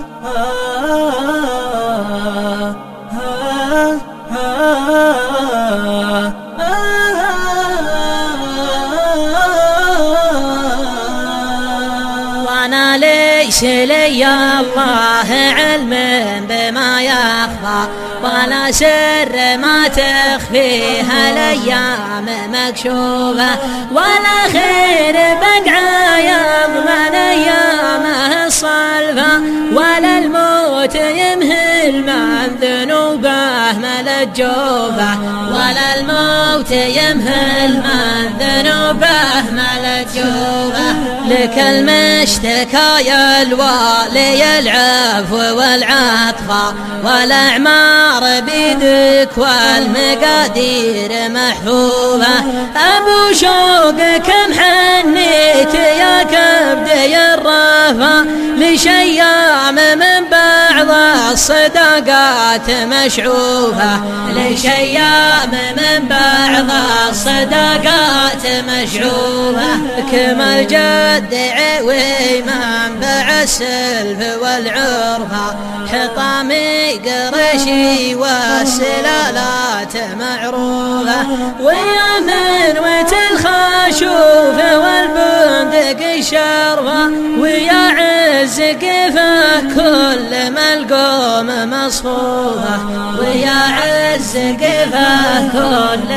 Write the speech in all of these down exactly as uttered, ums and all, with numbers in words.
وانا ليس لي الله علم بما يخفى ولا سر ما تخفيها الايام مكشوفه ولا خير بقعه يضمن ايامه الصلفه ولا الموت يمهل من ذنوبه ملت جوفه ولا الموت يمهل من ذنوبه ملت جوفه لك المشتكى يا الوالي العفو والعطف والاعمار بيدك والمقادير محفوظه ابو شوق كم حنيت يا كبدي الرافه لشيام من بعض الصداقات مشعوفه لشيام من بعض الصداقات مشعوفه كما الجد عوي منبع السلف والعرفه حطامي قرشي والسلالات معروفه ويا من ويت الخاشوف والبندق الشرفه ويا عز قفا كل ملقوم مصفوفه ويا عز قفا كل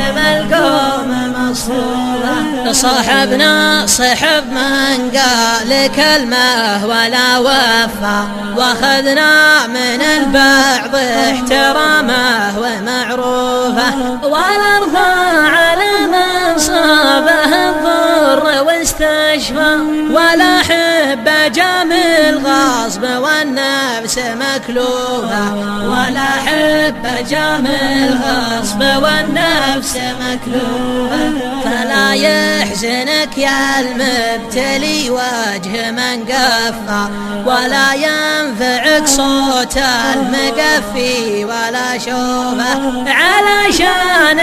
ملقوم مصفوفه صاحبنا صحب من قال كلمه ولا وفى واخذنا من البعض احترامه ومعروفه ولا ارفع على من صابه الضر واستشفى ولا حب جامل غصب والنفس مكلوفه ولا حب جامل غصب والنفس مكلوفه فلا يحزنك يا المبتلي وجه من قفى ولا ينفعك صوت المقفي ولا شوفه علشان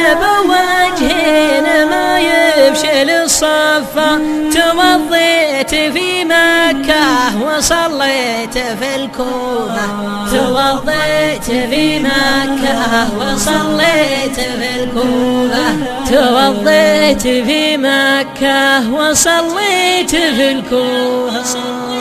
بوجهين ما يفشل الصفة توضيت في مكة وصليت في الكوفة توضيت في مكة وصليت في الكوفة توضيت في مكة وصليت في الكوفة.